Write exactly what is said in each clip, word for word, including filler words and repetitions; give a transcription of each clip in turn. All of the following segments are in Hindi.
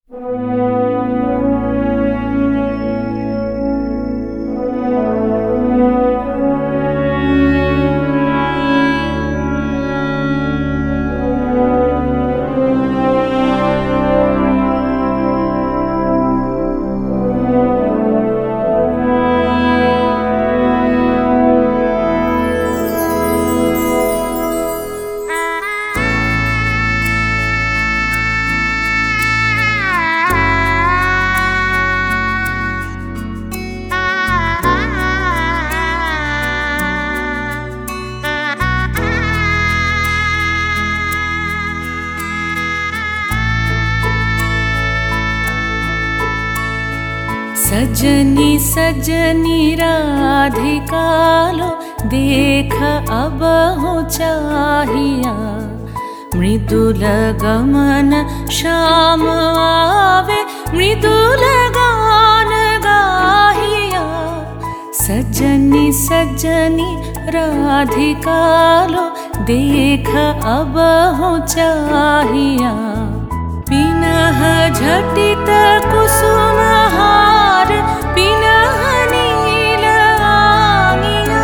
सजनी सजनी राधिकालो देख अब हो चाहिया, मृदुल गमन श्याम आवे मृदुल गान गाहिया। सजनी सजनी राधिकालो देख अब हो चाहिया, पिनह झटित कुसुम हार पिनह नील आंगिया।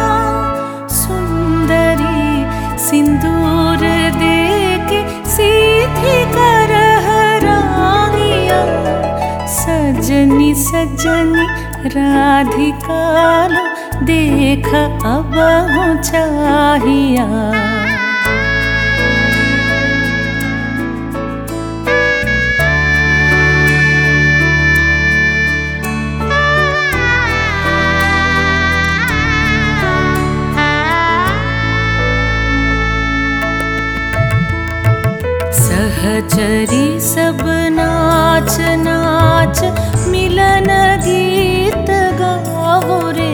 सुंदरी सिंदूर देके सीधी करह रानिया। सजनी सजनी राधिकालो देख अब हो चाहिया। सहचरी सब नाच नाच मिलन गीत गावो रे।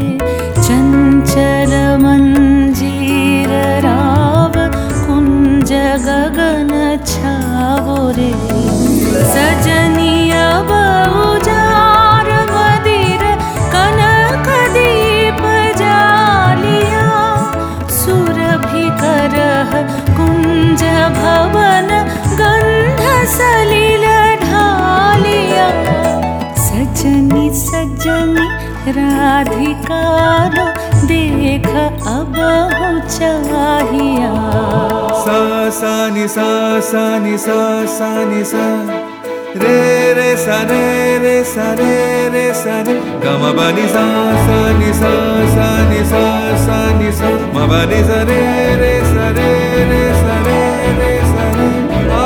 चंचल मंजीर राव कुंज गगन छावो रे। सजनी अब उजार मदिर कनक दीप जालिया। सुरभि करह कुंज भवन गंध सलिल ढालिया। सजनी सजनी राधिकालो देख अब हो चाहिया। सा सा नि सा सा नि सा सा नि सा रे रे सा रे रे सा रे रे सा रे ग म ब नि सा सा नि सा सा नि सा सा नि सा म ब नि सा रे रे सा रे रे सा रे रे सा रे आ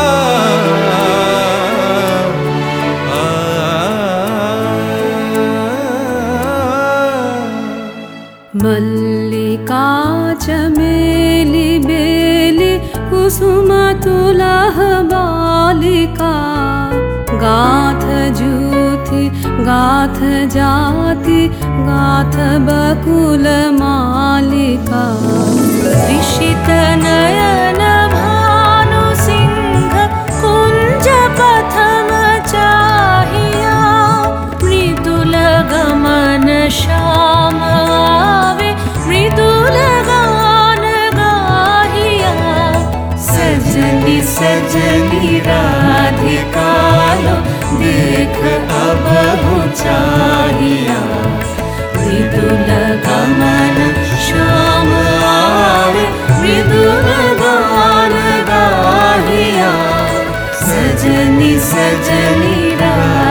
मल्लिका चमेली बेली कुसुम तुलह बालिका। गाथ जूथी गाथ जाति गाथ बकुल मालिका। ऋषित नयन भानु सिंह कुंज पथम चाहिया। मृदुल गमन श्याम आवे मृदुल गान गाहिया। सजनी सजनी राधिकालो देख अब हो चाहिया। मृदुल गमन श्याम आवे मृदुल गान गाहिया। सजनी सजनी